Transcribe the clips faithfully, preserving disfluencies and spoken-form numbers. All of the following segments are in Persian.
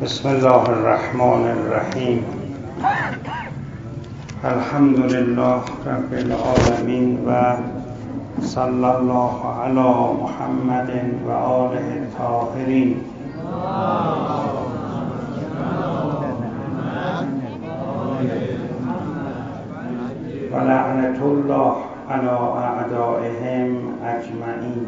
بسم الله الرحمن الرحیم. الحمد لله رب العالمین و صلی الله علی محمد و آله الطاهرین. و لعنت الله علی اعدائهم اجمعین.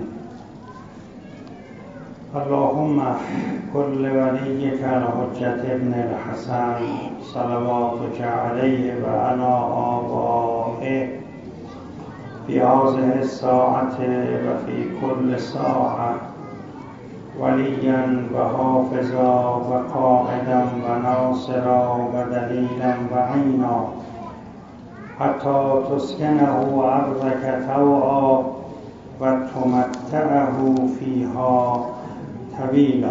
اللهم كل وليك الحجة ابن الحسن صلواتك عليه وعلى آبائه في هذه الساعة وفي كل ساعة وليا وحافظا وقائدا وناصرا ودليلا وعينا حتى تسكنه أرضك طوعا وتمتعه فيها طویلا.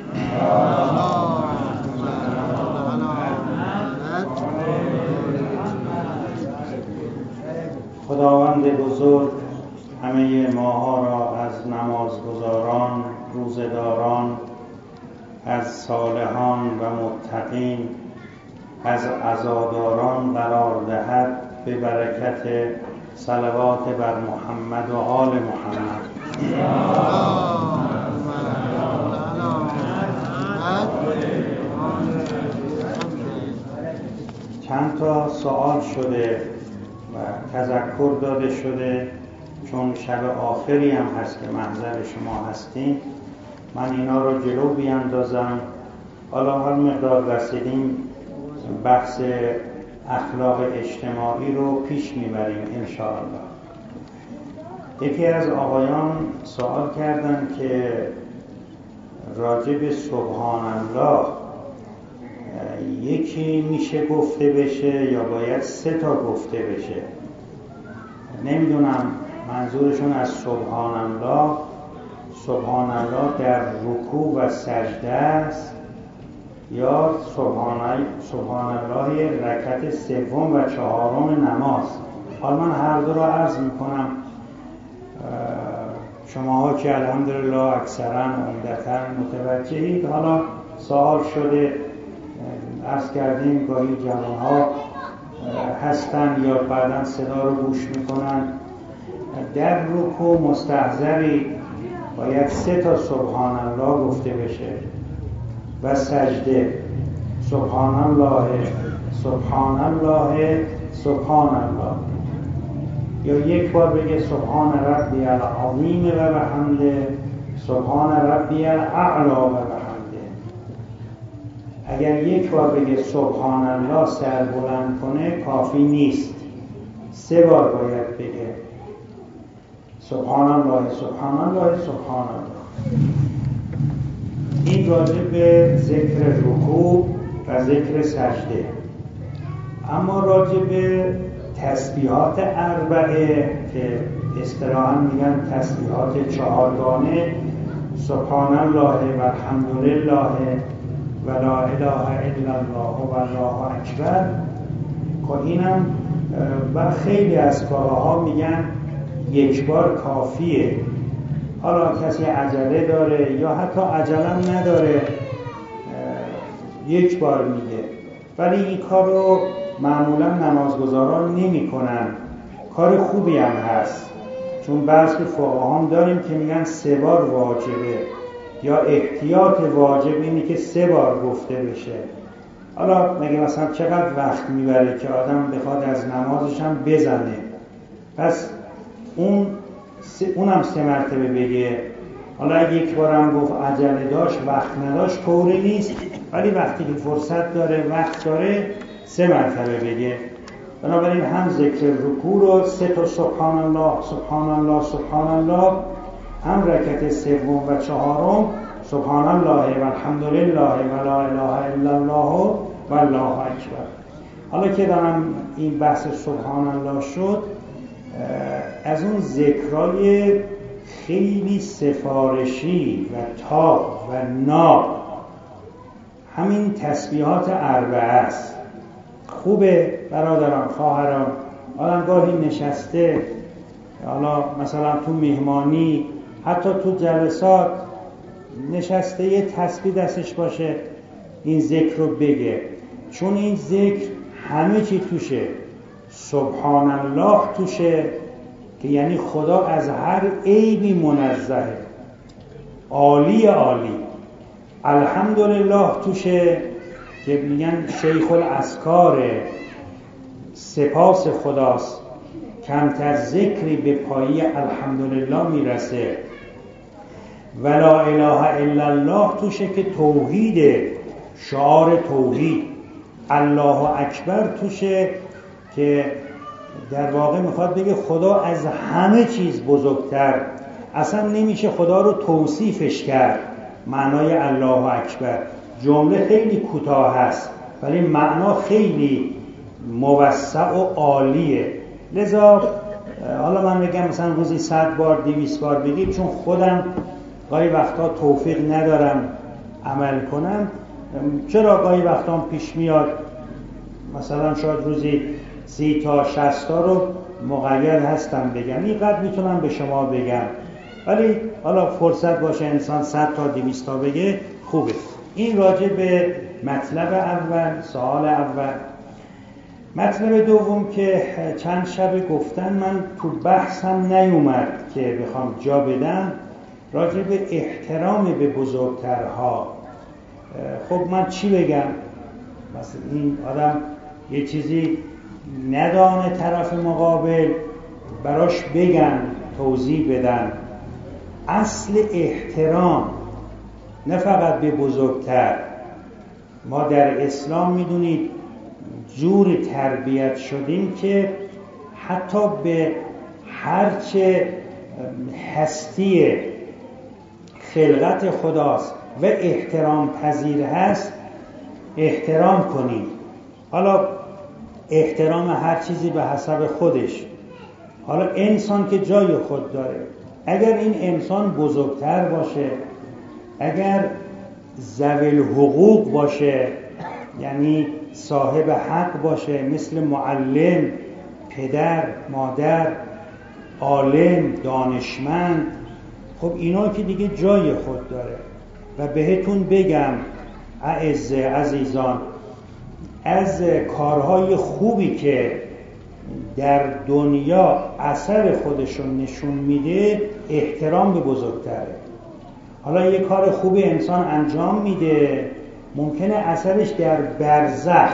خداوند بزرگ همه ماها را از نمازگزاران، روزه‌داران، از صالحان و متقین، از عزاداران قرار دهد به برکت صلوات بر محمد و آل محمد. چند تا سوال شده و تذکر داده شده، چون شب آخری هم هست که محضر شما هستیم، من اینا رو جلو بیاندازم. حالا حال مقدار رسیدیم بحث اخلاق اجتماعی رو پیش میبریم انشاءالله. یکی از آقایان سوال کردن که راجع به سبحان الله یکی میشه گفته بشه یا باید سه تا گفته بشه؟ نمیدونم منظورشون از سبحان الله سبحان الله در رکوع و سجده است یا سبحان سبحان الله رکعت سوم و چهارم نماز. حالا من هر دو را عرض میکنم. شماها که الحمدلله اکثرا عمدتاً متوجهید، حالا سوال شده عرض کردیم گاهی جوانها هستن یا بعداً صدا رو گوش میکنن. در رکوع مستحضری باید سه تا سبحان الله گفته بشه و سجده سبحان الله سبحان الله سبحان الله، یا یک بار بگه سبحان ربی العظیم و بحمده سبحان ربی الاعلی و بحمده. اگر یک بار بگه سبحان الله سر بلند کنه کافی نیست، سه بار باید بگه سبحان الله سبحان الله سبحان الله. این راجع به ذکر رکوع و ذکر سجده. اما راجع به تسبیحات اربعه که اصطلاحاً میگن تسبیحات چهارگانه، سبحان الله و الحمدلله و لا اله الا الله و الله اکبر، که اینم و خیلی از کارها میگن یک بار کافیه. حالا کسی عجله داره یا حتی عجله نداره یک بار میگه، ولی این کار رو معمولا نمازگزاران نمی کنن. کار خوبی هم هست، چون بعضی فقها هم داریم که میگن سه بار واجبه یا احتیاط واجب اینه که سه بار گفته بشه. حالا مگه مثلا چقدر وقت میبره که آدم بخواد از نمازش هم بزنه؟ پس اون اونم سه مرتبه بگه. حالا اگه یک بارم گفت عجله داشت وقت نداشت طوری نیست، ولی وقتی که فرصت داره وقت داره سه مرتبه بگه. بنابراین هم ذکر رکوع رو سه تا سبحان الله سبحان الله سبحان الله، هم رکعت سوم و چهارم سبحان الله و الحمدلله و لا اله الا الله و الله اکبر. حالا که دارم این بحث سبحان الله شد، از اون ذکرای خیلی سفارشی و تاب و ناب همین تسبیحات اربعه است. خوبه برادران خواهران، آدم گاهی نشسته، حالا مثلا تو مهمانی، حتی تو جلسات نشسته یه تسبیح دستش باشه، این ذکر رو بگه، چون این ذکر همه چی توشه. سبحان الله توشه که یعنی خدا از هر عیبی منزهه، عالی عالی. الحمدلله توشه که میگن شیخ الاذکاره، سپاس خداست، کمتر ذکری به پایه الحمدلله میرسه. ولا اله الا الله توشه که توحیده، شعار توحید. الله اکبر توشه که در واقع میخواد بگه خدا از همه چیز بزرگتر، اصلا نمیشه خدا رو توصیفش کرد. معنای الله اکبر جمله خیلی کوتاه هست ولی معنا خیلی موسع و عالیه. لذا حالا من میگم مثلا روزی صد بار دویست بار بگیم، چون خودم گاهی وقتا توفیق ندارم عمل کنم. چرا گاهی وقتا پیش میاد مثلا شاید روزی سی تا شصت تا رو مقید هستم بگم، اینقدر میتونم به شما بگم، ولی حالا فرصت باشه انسان صد تا دویست تا بگه خوبه. این راجع به مطلب اول، سوال اول. مطلب دوم که چند شب گفتن، من تو بحثم نیومد که بخوام جا بدم، راجع به احترام به بزرگترها. خب من چی بگم؟ مثلا این آدم یه چیزی ندانه طرف مقابل براش بگن، توضیح بدن. اصل احترام نه فقط به بزرگتر، ما در اسلام میدونید جور تربیت شدیم که حتی به هرچه هستی خلقت خداست و احترام پذیر هست احترام کنیم. حالا احترام هر چیزی به حسب خودش. حالا انسان که جای خود داره، اگر این انسان بزرگتر باشه، اگر ذوی حقوق باشه، یعنی صاحب حق باشه، مثل معلم، پدر، مادر، عالم، دانشمند، خب اینا که دیگه جای خود داره. و بهتون بگم اعزه عزیزان، از کارهای خوبی که در دنیا اثر خودشون نشون میده احترام به بزرگتره. حالا یه کار خوبی انسان انجام میده، ممکنه اثرش در برزخ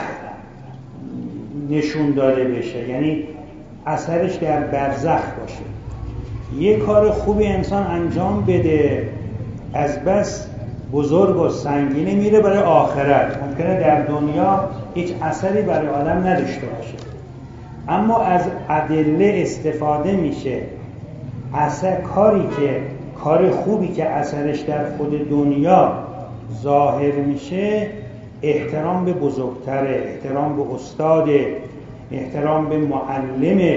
نشون داده بشه، یعنی اثرش در برزخ باشه. یه کار خوبی انسان انجام بده، از بس بزرگ و سنگینه میره برای آخرت، ممکنه در دنیا هیچ اثری برای آدم نداشته باشه. اما از ادله استفاده میشه. اثر کاری که کار خوبی که اثرش در خود دنیا ظاهر میشه، احترام به بزرگتره، احترام به استاد، احترام به معلمه.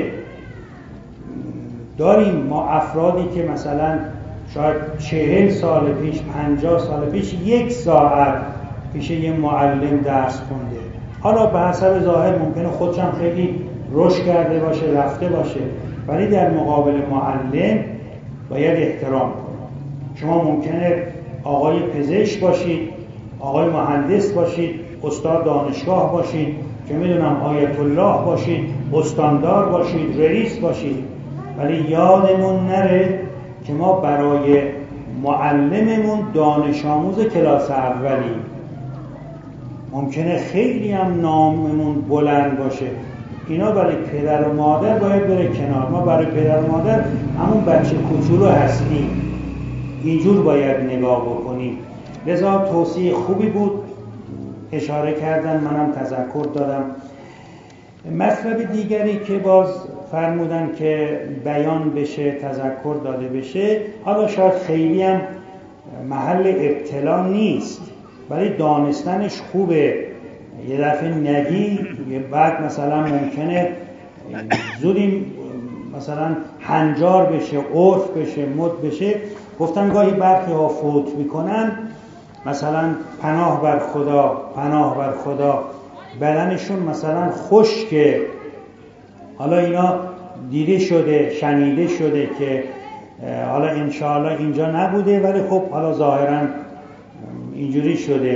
داریم ما افرادی که مثلا شاید چهل سال پیش، پنجاه سال پیش یک ساعت پیش یه معلم درس خونده، حالا به حسب ظاهر ممکنه خودشم خیلی رشد کرده باشه، رفته باشه، ولی در مقابل معلم باید احترام کنید. شما ممکنه آقای پزشک باشید، آقای مهندس باشید، استاد دانشگاه باشید، که میدونم آیت الله باشید، استاندار باشید، رئیس باشید، ولی یادمون نره که ما برای معلممون دانش آموز کلاس اولیم. ممکنه خیلی هم ناممون بلند باشه، اینا برای پدر و مادر باید بره کنار. ما برای پدر و مادر همون بچه کوچولو هستیم، اینجور باید نگاه بکنیم. لذا توصیه خوبی بود، اشاره کردن، منم تذکر دادم. مطلب دیگری که باز فرمودن که بیان بشه، تذکر داده بشه، حالا شاید خیلی هم محل ابتلا نیست، ولی دانستنش خوبه. یه دفعه نگی، بعد مثلا ممکنه زودی مثلا هنجار بشه، عرف بشه، مد بشه. گفتن گاهی برخی ها فوت میکنن، مثلا پناه بر خدا، پناه بر خدا، بدنشون مثلا خشکه. حالا اینا دیده شده، شنیده شده که حالا انشاءالله اینجا نبوده، ولی خب حالا ظاهرا اینجوری شده.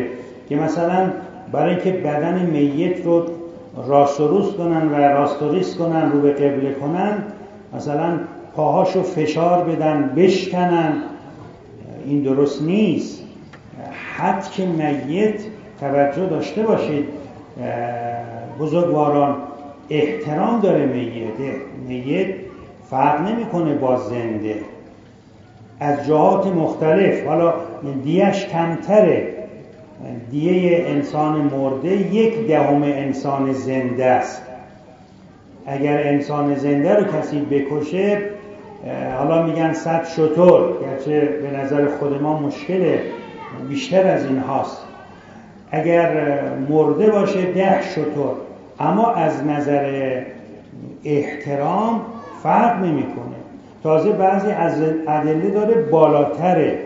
که مثلا برای اینکه بدن میت رو راست و روست کنن و راست و ریست کنن، رو به قبله کنن، مثلا پاهاشو فشار بدن، بشکنن. این درست نیست. حد که میت، توجه داشته باشید بزرگواران، احترام داره میت. میت فرق نمیکنه با زنده از جهات مختلف. حالا دیهش کمتره، دیه انسان مرده یک دهم انسان زنده است. اگر انسان زنده رو کسی بکشه، حالا میگن صد شتر، گرچه به نظر خود ما مشکله، بیشتر از این هاست. اگر مرده باشه ده شتر، اما از نظر احترام فرق نمیکنه. تازه بعضی از ادله داره بالاتره.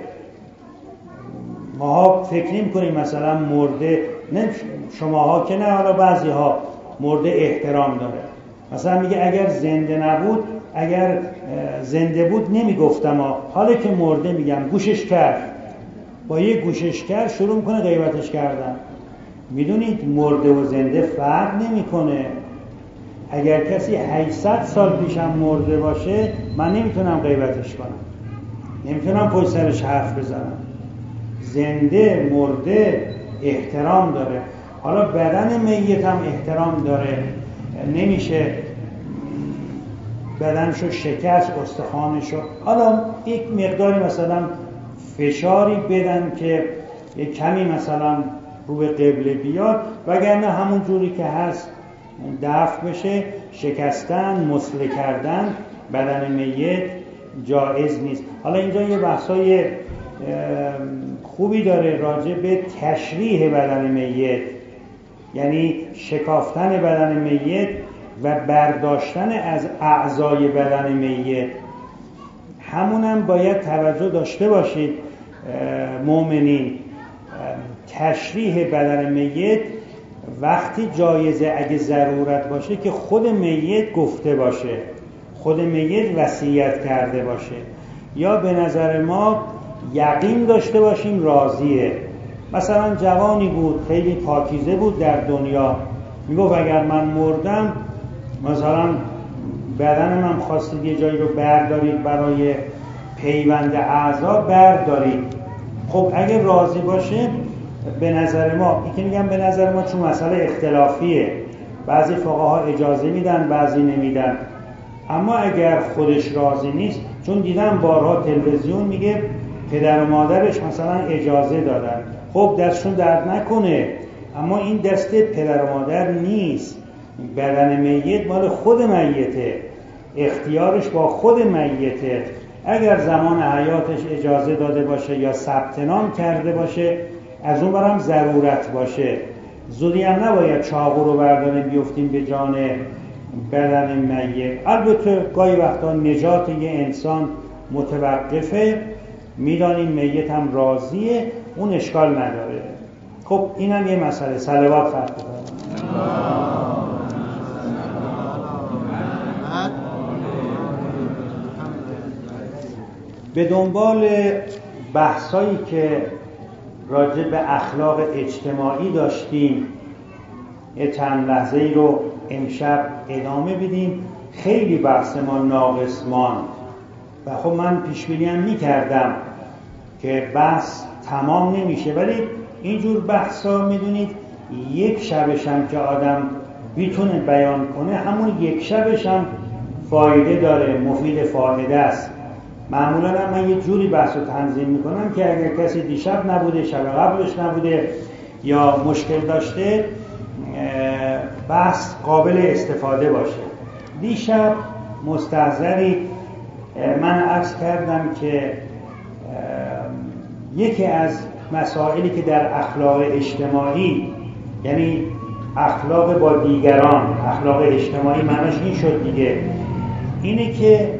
ماها فکر نمی کنیم مثلا مرده، نه شماها که نه، حالا بعضی ها مرده احترام داره. مثلا میگه اگر زنده نبود، اگر زنده بود نمیگفتم ها، حالا که مرده میگم گوشش کرد. با یه گوشش کرد شروع میکنه غیبتش کردن. میدونید مرده و زنده فرق نمیکنه. اگر کسی هشتصد سال پیشم مرده باشه، من نمیتونم غیبتش کنم، نمیتونم پشت سرش حرف بزنم. زنده مرده احترام داره. حالا بدن میت هم احترام داره. نمیشه بدنشو شکست، استخوانشو، حالا یک مقداری مثلا فشاری بدن که یک کمی مثلا رو به قبله بیاد، وگرنه همون جوری که هست دفع بشه. شکستن، مسله کردن بدن میت جایز نیست. حالا اینجا یه بحثای خوبی داره راجع به تشریح بدن میت، یعنی شکافتن بدن میت و برداشتن از اعضای بدن میت. همونم باید توجه داشته باشید مؤمنین. تشریح بدن میت وقتی جایزه، اگه ضرورت باشه، که خود میت گفته باشه، خود میت وصیت کرده باشه، یا به نظر ما یقین داشته باشیم راضیه. مثلا جوانی بود خیلی پاکیزه بود در دنیا، میگفت اگر من مردم مثلا بدن من خواستید یه جایی رو بردارید برای پیوند اعضا، بردارید. خب اگه راضی باشه، به نظر ما، این که میگم به نظر ما چون مسئله اختلافیه، بعضی فقها اجازه میدن بعضی نمیدن، اما اگر خودش راضی نیست، چون دیدم بارها تلویزیون میگه پدر و مادرش مثلا اجازه دادن، خب دستشون درد نکنه، اما این دست پدر و مادر نیست. بدن میت مال خود میته، اختیارش با خود میته. اگر زمان حیاتش اجازه داده باشه یا ثبت نام کرده باشه، از اون برم ضرورت باشه، زودی هم نباید چاقو رو برداریم بیفتیم به جان بدن میت. البته گاهی وقتا نجات یه انسان متوقفه، میدانیم میت هم راضیه، اون اشکال نداره. خب اینم یه مسئله. صلوات فرق بکنم. به دنبال بحثایی که راجع به اخلاق اجتماعی داشتیم، یه چند لحظه ای رو امشب ادامه بدیم. خیلی بحث ما ناقص ماند و خب من پیش بینی هم می‌کردم که بحث تمام نمیشه، ولی اینجور بحثا میدونید یک شبش هم که آدم میتونه بیان کنه، همون یک شبش هم فایده داره، مفید فایده است. معمولا هم من یه جوری بحث رو تنظیم میکنم که اگر کسی دیشب نبوده، شب قبلش نبوده یا مشکل داشته، بحث قابل استفاده باشه. دیشب مستحضری من عرض کردم که یکی از مسائلی که در اخلاق اجتماعی، یعنی اخلاق با دیگران، اخلاق اجتماعی معناش این شد دیگه، اینه که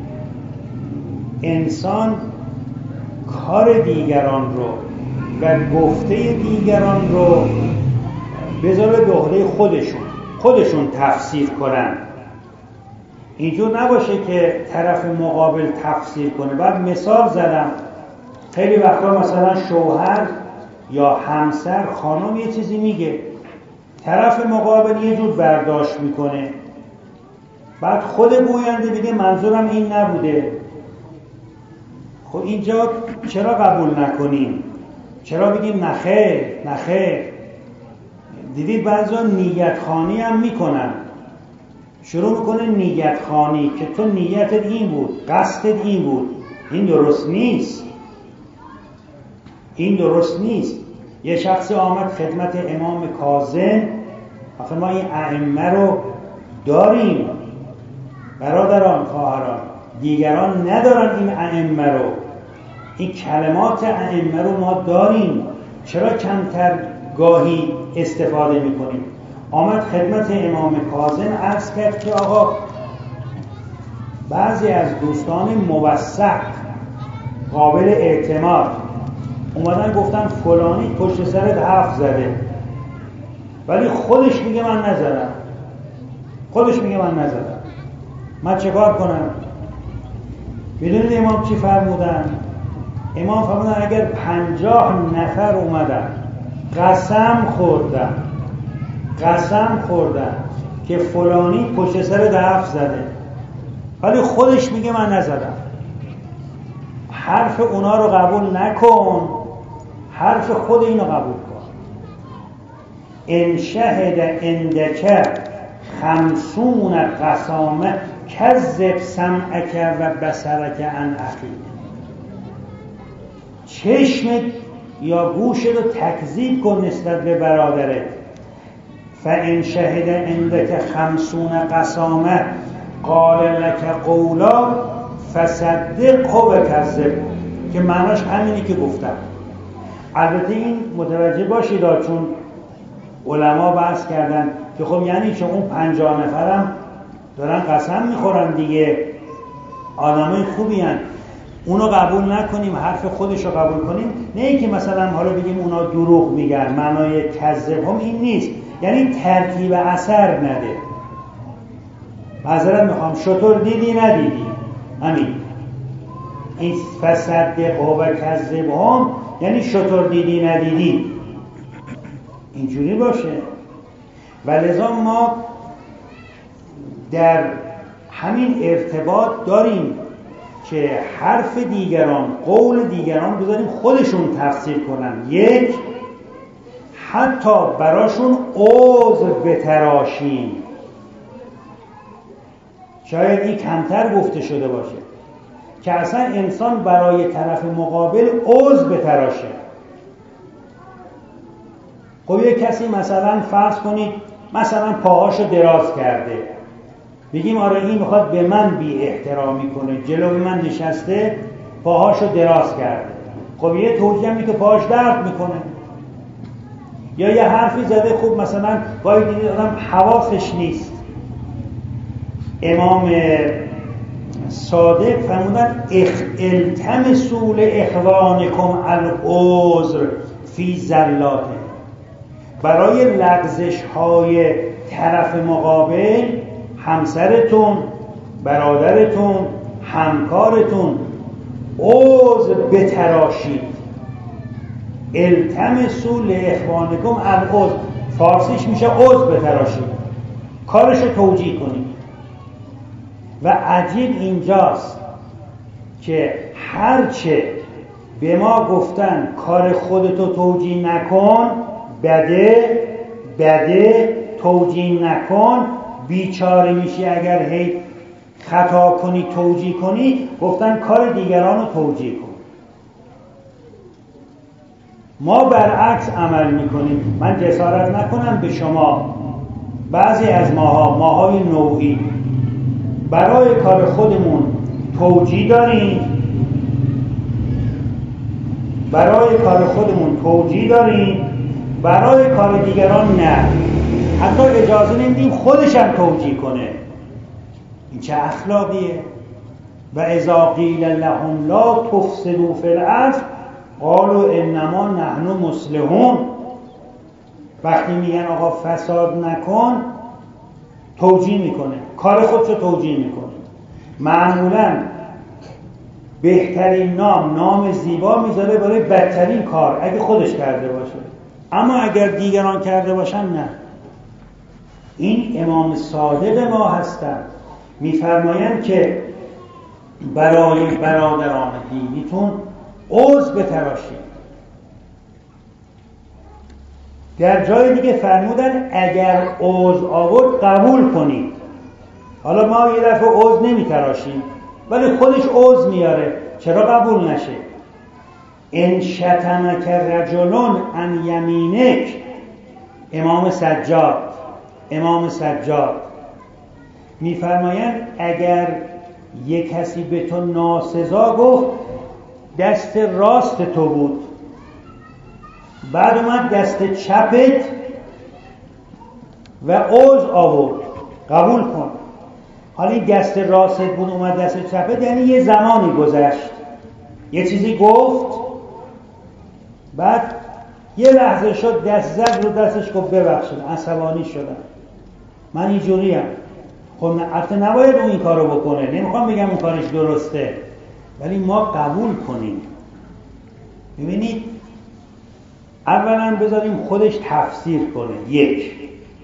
انسان کار دیگران رو و گفته دیگران رو بذاره به عهده خودشون، خودشون تفسیر کنن. اینجور نباشه که طرف مقابل تفسیر کنه. بعد مثال زدم، خیلی وقتا مثلا شوهر یا همسر خانم یه چیزی میگه، طرف مقابل یه جور برداشت میکنه، بعد خود گوینده بگه منظورم این نبوده. خب اینجا چرا قبول نکنیم؟ چرا بگیم نخیر نخیر؟ دیدید بعضا نیت خوانی هم میکنن، شروع میکنه نیت خوانی که تو نیتت این بود، قصدت این بود. این درست نیست، این درست نیست. یه شخصی آمد خدمت امام کاظم، آخه ما این ائمه رو داریم برادران خواهران، دیگران ندارن این ائمه رو، این کلمات ائمه رو ما داریم، چرا کمتر گاهی استفاده میکنیم؟ آمد خدمت امام کاظم عرض کرد که آقا بعضی از دوستان موثق قابل اعتماد اومدن گفتن فلانی پشت سرت حرف زده، ولی خودش میگه من نزدم، خودش میگه من نزدم، من چه کار کنم؟ میدونید امام چی فرمودن؟ امام فرمودن اگر پنجاه نفر اومدن قسم خوردن قسم خوردن که فلانی پشت سرت حرف زده، ولی خودش میگه من نزدم، حرف اونا رو قبول نکن، حرف خود اینو قبول کن. ان شهد عندک خمسون قسامه کذب سمعک و بصرک عن اخیک. چشمت یا گوشت رو تکذیب کن نسبت به برادرت. فان شهد عندک خمسون قسامه قال لك قولا فصدقه و کذب، که معناش همینی که گفتم. البته این متوجه باشید چون علما بحث کردن که خب یعنی چون اون پنجاه نفرم دارن قسم میخورن دیگه، آدمای خوبی هن، اونو قبول نکنیم، حرف خودش رو قبول کنیم. نه اینکه مثلا حالا بگیم اونا دروغ میگن، معنای کذب هم این نیست، یعنی ترتیب اثر نده. معذرت میخوام، شطور دیدی ندیدی، همین. این فصدق و کذب هم یعنی شطور دیدی ندیدی، اینجوری باشه. و لذا ما در همین ارتباط داریم که حرف دیگران، قول دیگران بذاریم خودشون تفسیر کنن. یک، حتی براشون عذر بتراشیم، شاید این کمتر گفته شده باشه که اصلا انسان برای طرف مقابل عذر بتراشه. خب یک کسی مثلا فرض کنید مثلا پاهاشو دراز کرده، بگیم آره این میخواد به من بی احترامی کنه، جلوی من نشسته پاهاشو دراز کرده. خب یه توجیه هم که پاهاش درد میکنه، یا یه حرفی زده، خوب مثلا گاهی دیدید آدم حواسش نیست. امام صادق فرمودن التمسوا لاخوانکم العذر فی زلاته، برای لغزش های طرف مقابل، همسرتون، برادرتون، همکارتون، عذر بتراشید. التمسوا لاخوانکم العذر، فارسیش میشه عذر بتراشید، کارشو توجیه کنید. و عجیب اینجاست که هرچه به ما گفتن کار خودتو توجیه نکن، بده بده، توجیه نکن، بیچاره میشی اگر هی خطا کنی توجیه کنی، گفتن کار دیگران رو توجیه کن. ما برعکس عمل میکنیم. من جسارت نکنم به شما، بعضی از ماها، ماهای نوعی، برای کار خودمون توجیه داریم، برای کار خودمون توجیه داریم، برای کار دیگران نه. حتی اجازه نمیدیم خودش هم توجیه کنه. این چه اخلاقیه؟ و اذا قیل لهم لا تفسدوا فی الارض قالوا انما نحن مصلحون. وقتی میگن آقا فساد نکن، توجیه میکنه، کار خودشو توجیه میکنه. معمولا بهترین نام، نام زیبا میذاره برای بدترین کار اگه خودش کرده باشه، اما اگر دیگران کرده باشن نه. این امام صادق ما هستند، میفرمایند که برای برادران دینیتون عذر بتراشید. در جای دیگه فرمودن اگر عذر آورد قبول کنید. حالا ما یه دفعه عذر نمیتراشیم ولی خودش عذر میاره، چرا قبول نشه؟ ان شتمک رجل عن یمینک، امام سجاد امام سجاد میفرمایند اگر یک کسی به تو ناسزا گفت دست راست تو بود، بعد اومد دست چپت و عذر آورد، قبول کن. حالا این دست راست بود اومد دست چپت، یعنی یه زمانی گذشت، یه چیزی گفت، بعد یه لحظه شد دست زد رو دستش گفت ببخشید عصبانی شدم، من اینجوریم. خب البته نباید اون این کارو بکنه، نمیخوام بگم اون کارش درسته، ولی ما قبول کنیم. ببینید اولا بذاریم خودش تفسیر کنه، یک.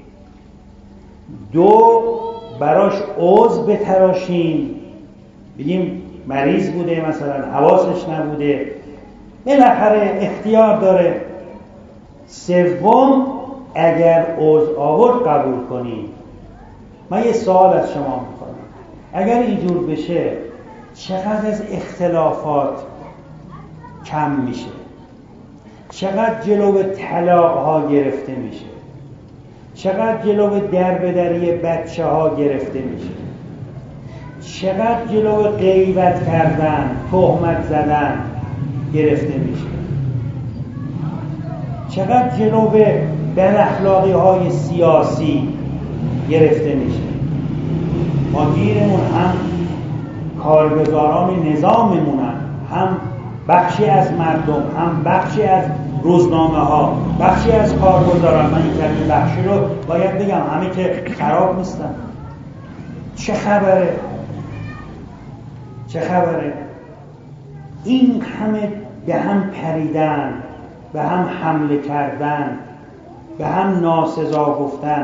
دو، براش عذر بتراشیم، بگیم مریض بوده، مثلا حواسش نبوده، بالاخره اختیار داره. سوم، اگر عذر آورد قبول کنیم. من یه سوال از شما میکنم، اگر اینجور بشه چقدر از اختلافات کم میشه؟ چقدر جلو طلاق ها گرفته میشه؟ چقدر جلو دربدری بچه ها گرفته میشه؟ چقدر جلو غیبت کردن، تهمت زدن گرفته میشه؟ چقدر جلو بداخلاقی های سیاسی گرفته میشه؟ ما گیرمون هم کارگزاران نظاممونن، هم بخشی از مردم، هم بخشی از روزنامه ها، بخشی از کارگزاران. من این کلمه بخشی رو باید بگم، همه که خراب نیستن. چه خبره؟ چه خبره؟ این همه به هم پریدن، به هم حمله کردن، به هم ناسزا گفتن.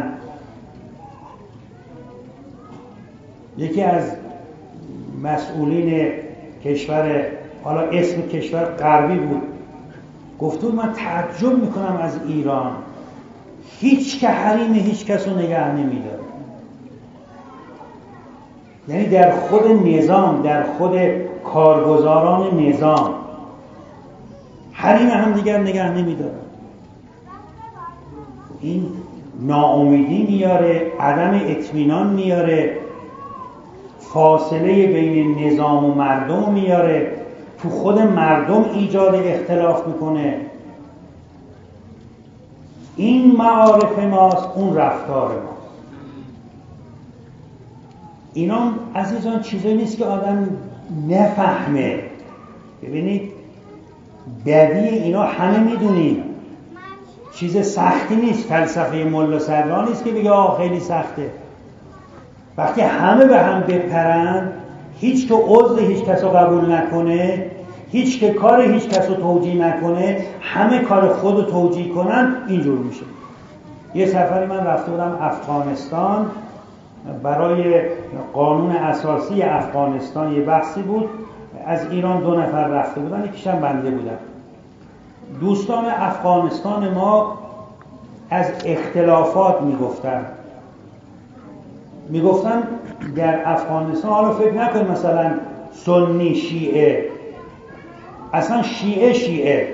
یکی از مسئولین کشور، حالا اسم کشور غربی بود، گفت من تعجب میکنم از ایران، هیچ که حریم هیچ کس رو نگه نمیداره. یعنی در خود نظام، در خود کارگزاران نظام حریم هم دیگر نگه نمیداره. این ناامیدی میاره، عدم اطمینان میاره، فاصله بین نظام و مردم میاره، تو خود مردم ایجاد اختلاف میکنه. این معارف ماست، اون رفتار ماست. اینا عزیزان چیزایی نیست که آدم نفهمه. ببینید بدی اینا همه میدونیم، چیز سختی نیست. فلسفه ملا صدرا نیست که بگه آه خیلی سخته. وقتی همه به هم بپرن، هیچ که عذر هیچ کس رو قبول نکنه، هیچ که کار هیچ کس رو توجیه نکنه، همه کار خود رو توجیه کنن، اینجور میشه. یه سفری من رفته بودم افغانستان، برای قانون اساسی افغانستان یه بحثی بود. از ایران دو نفر رفته بودن، یکیشم بنده بودم. دوستان افغانستان ما از اختلافات میگفتن میگفتن در افغانستان، حالا فکر نکن مثلا سنی شیعه، اصلا شیعه شیعه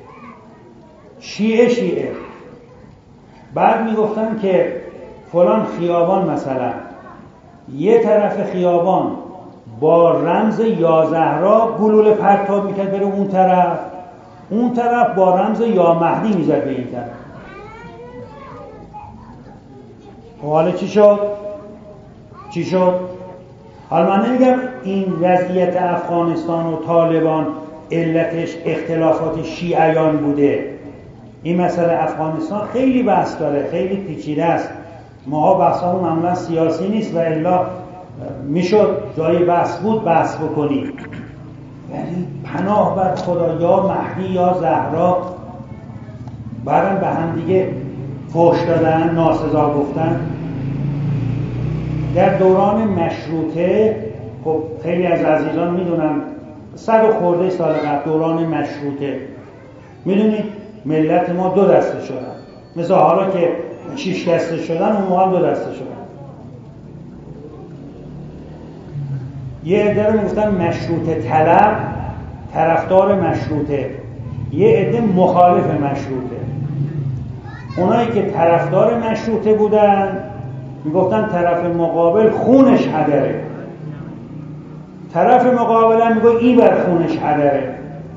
شیعه شیعه بعد میگفتن که فلان خیابان مثلا یه طرف خیابان با رمز یا زهرا گلوله پرتاب میکرد بره اون طرف، اون طرف با رمز یا مهدی میزد به این طرف. حالا چی شد؟ چی شد؟ حالا من نمیگم این وضعیت افغانستان و طالبان علتش اختلافات شیعیان بوده. این مسئله افغانستان خیلی بحث داره، خیلی پیچیده است. ماها بحثمون معمولا سیاسی نیست و الا میشد جای بحث بود بحث بکنیم. یعنی پناه بر خدا، یا مهدی یا زهرا. بعدم به هم دیگه فحش دادن، ناسزا گفتن. در دوران مشروطه، خب خیلی از عزیزان میدونن صد و خورده سال قبل دوران مشروطه، میدونید ملت ما دو دسته شدن، مثل حالا که شش دسته شدن اون موقع دو دسته شدن. یه عده رو میگفتن مشروطه طلب، طرفدار مشروطه، یه عده مخالف مشروطه. اونایی که طرفدار مشروطه بودن میگفتن طرف مقابل خونش هدره، طرف مقابل هم میگه این بر خونش هدره.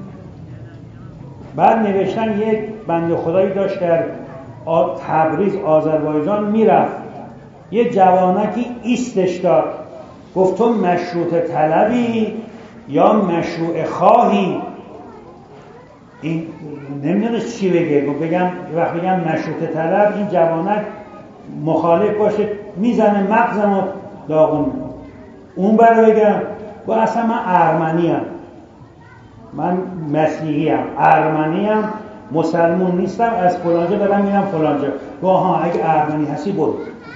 بعد نوشتن یک بنده خدایی داشت در تبریز آذربایجان میرفت، یه جوانکی ایستش داد، گفت تو مشروط طلبی یا مشروع خواهی؟ این نمیدونست چی بگه. گفت بگم وقت بگم مشروط طلب، این جوانک مخالف باشه میزنه مغزم رو داغون میکنه. اون برای بگم و اصلا من ارمنی ام، من مسیحی ام، ارمنی ام، مسلمون نیستم، از فلانجا برم میرم فلانجا. گفت ها اگه ارمنی هستی برو.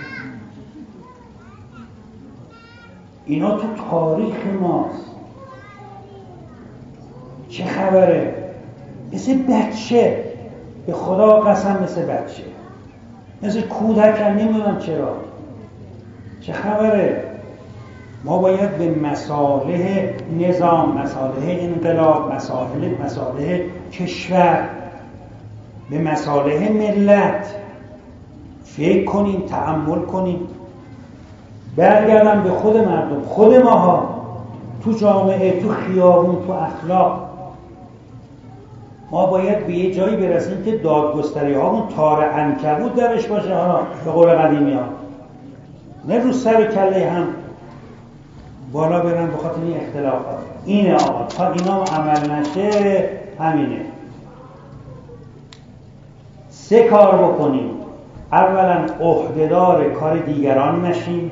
اینا تو تاریخ ماست. چه خبره؟ مثل بچه، به خدا قسم مثل بچه، مثل کودک، نمیدونم چرا. چه خبره؟ ما باید به مصالح نظام، مصالح انقلاب، مصالح مصالح کشور، به مصالح ملت فکر کنیم، تأمل کنیم. برگردم به خود مردم، خود ماها، تو جامعه، تو خیابون، تو اخلاق. ما باید به یه جایی برسیم که دادگستری هامون تار عنکبوت درش باشه، حالا به قول قدیمی ها، نه رو سر کله هم بالا برن به خاطر این اختلافات. اینه آقا، تا اینا عمل نشه همینه. سه کار بکنیم. اولا عهدهدار کار دیگران نشیم،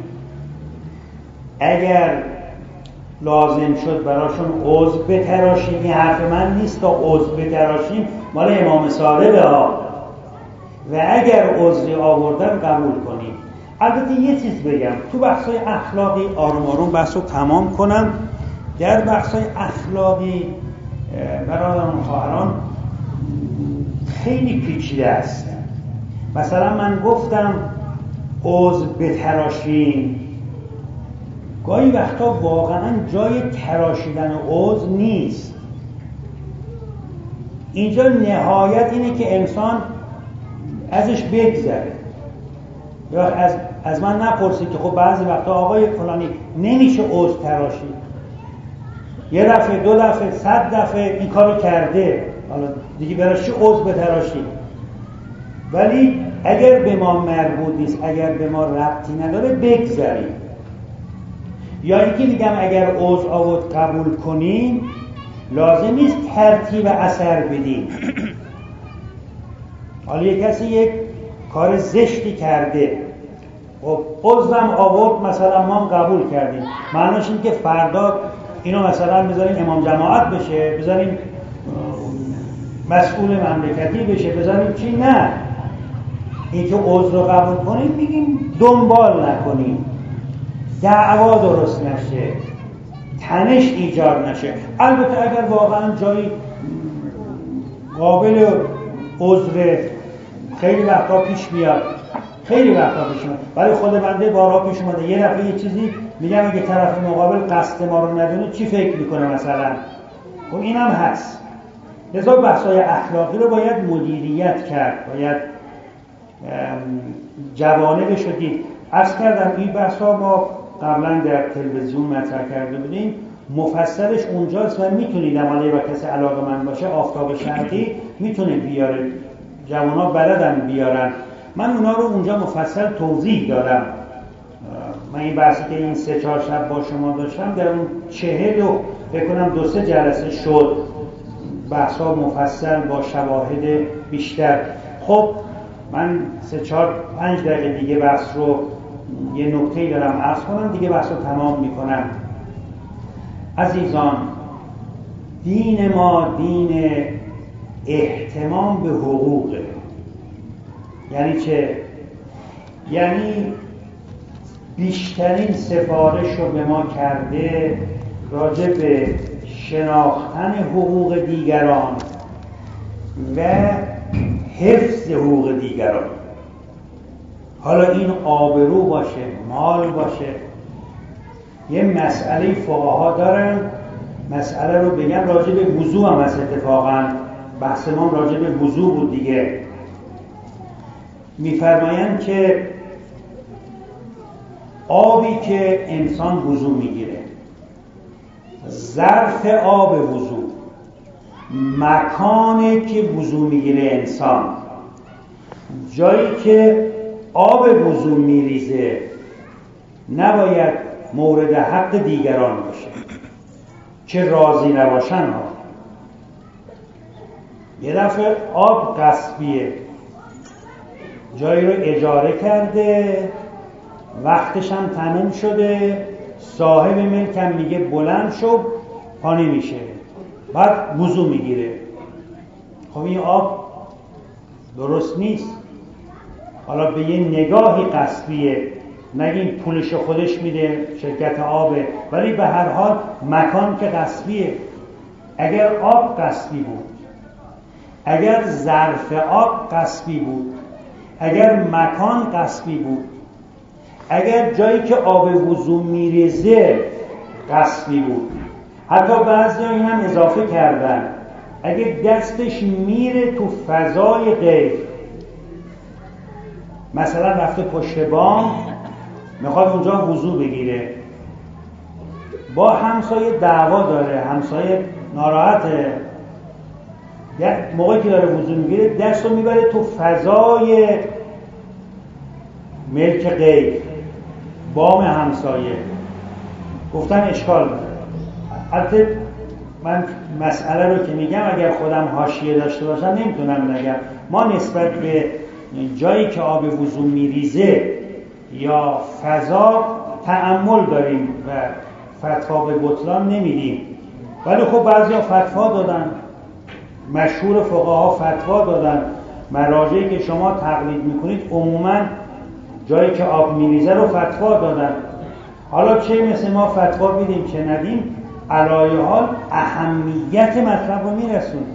اگر لازم شد براشون عضو بتراشیم. این حرف من نیست تا عضو بتراشیم، مال امام صادقه ها. و اگر عضوی آوردن قبول کنیم. البته یه چیز بگم، تو بحث‌های اخلاقی آروم آروم بحث رو تمام کنم. در بحث‌های اخلاقی برادران خواهران خیلی پیچیده است. مثلا من گفتم عضو بتراشیم، گاهی وقتا واقعا جای تراشیدن عضو نیست. اینجا نهایت اینه که انسان ازش بگذره. یا از از من نپرسید که خب بعضی وقتا آقای فلانی نمیشه عضو تراشید. یه دفعه، دو دفعه، صد دفعه این کارو کرده، حالا دیگه براش عضو بتراشید. ولی اگر به ما مربوط نیست، اگر به ما ربطی نداره، بگذاریم. یا اینکه میگم اگر عضو آورد قبول کنیم، لازم نیست ترتیب اثر بدیم. حالا یک کسی یک کار زشتی کرده، خب عضوم آورد، مثلا ما هم قبول کردیم، معنیش این که فردا اینو مثلا بذاریم امام جماعت بشه، بذاریم مسئول مملکتی بشه، بذاریم چی؟ نه، این که عضو رو قبول کنیم میگیم دنبال نکنیم، دعوا درست نشه، تنش ایجاد نشه. البته اگر واقعا جایی قابل عذر خیلی وقتا پیش بیاد، خیلی وقتا پیش میاد، ولی خود بنده بارها پیش اومده یه دفعه یه چیزی میگم اگه طرف مقابل قصد ما رو ندونه چی فکر میکنه مثلا. خب اینم هست. لذا بحث‌های اخلاقی رو باید مدیریت کرد، باید جوانبش رو دید. عرض کردم این بحث‌ها ما قبلا در تلویزیون مطرح کرده بودیم، مفصلش اونجاست و میتونید عملی و کسی علاقه من باشه، آفتاب شرقی میتونه بیاره، جوانا بلدن بیارن. من اونا رو اونجا مفصل توضیح دادم. من این بحثی که این سه چهار شب با شما داشتم در اون چهل و بکنم دو سه جلسه شد، بحثا مفصل با شواهد بیشتر. خب من سه چهار پنج دقیقه دیگه بحث رو یه نکته‌ای دارم عرض کنم، دیگه بحث رو تمام میکنم. عزیزان، دین ما دین اهتمام به حقوقه. یعنی چه؟ یعنی بیشترین سفارش رو به ما کرده راجع به شناختن حقوق دیگران و حفظ حقوق دیگران. حالا این آبرو باشه، مال باشه. یه مسئله فقها دارن، مسئله رو بگم راجع به وضو هم هست. اتفاقا بحث ما راجع به وضو بود دیگه. میفرمایند که آبی که انسان وضو میگیره، ظرف آب وضو، مکانی که وضو میگیره انسان، جایی که آب وضو میریزه نباید مورد حق دیگران باشه که راضی نباشن ها. یه دفعه آب غصبیه، جایی رو اجاره کرده، وقتش هم تموم شده، صاحب ملکم میگه بلند شو، پا نمیشه، بعد وضو میگیره. خب این آب درست نیست. حالا به یه نگاهی غصبیه، نگیم پولش خودش میده، شرکت آبه، ولی به هر حال مکان که غصبیه. اگر آب غصبی بود، اگر ظرف آب غصبی بود، اگر مکان غصبی بود، اگر جایی که آب وضو میریزه غصبی بود، حتی بعضی این هم اضافه کردن اگر دستش میره تو فضای غیر، مثلا رفته پشت بام میخواد اونجا وضو بگیره، با همسایه دعوا داره، همسایه ناراحته، موقعی که داره وضو میگیره دست رو میبره تو فضای ملک غیر، بام همسایه، گفتن اشکال داره. البته من مسئله رو که میگم اگر خودم حاشیه داشته باشم نمیتونم بگم. ما نسبت به جایی که آب وضو میریزه یا فضا تأمل داریم و فتوا به بطلان نمیدیم، ولی خب بعضیا فتوا دادن، مشهور فقها فتوا دادن، مراجعی که شما تقلید میکنید عموما جایی که آب میریزه رو فتوا دادن. حالا چه مثل ما فتوا بدیم چه ندیم، علایه حال اهمیت مطلب رو میرسونیم.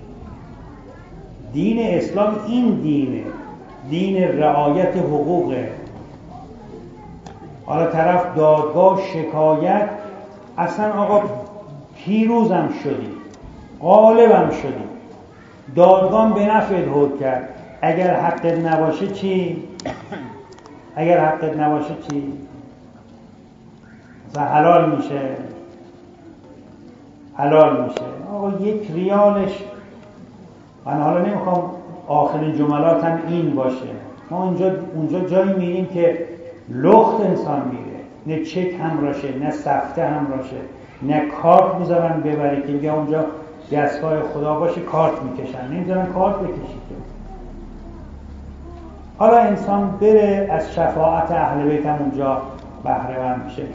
دین اسلام این دینه، دین رعایت حقوقه. حالا طرف دادگاه شکایت، اصلا آقا پیروزم شدی، غالبم شدی، دادگاه به نفعت حکم کرد، اگر حقت نباشه چی؟ اگر حقت نباشه چی؟ مثلا حلال میشه، حلال میشه. آقا یک ریالش، من حالا نمیخوام آخرین جملاتم این باشه، ما اونجا اونجا جایی میریم که لخت انسان میره، نه چک همراشه، نه سفته همراشه، نه کارت میذارن ببری که میگه اونجا دستگاه خدا باشه کارت میکشن، نمیذارن کارت بکشید. حالا انسان بره از شفاعت اهل بیت هم اونجا بهره مند میشه.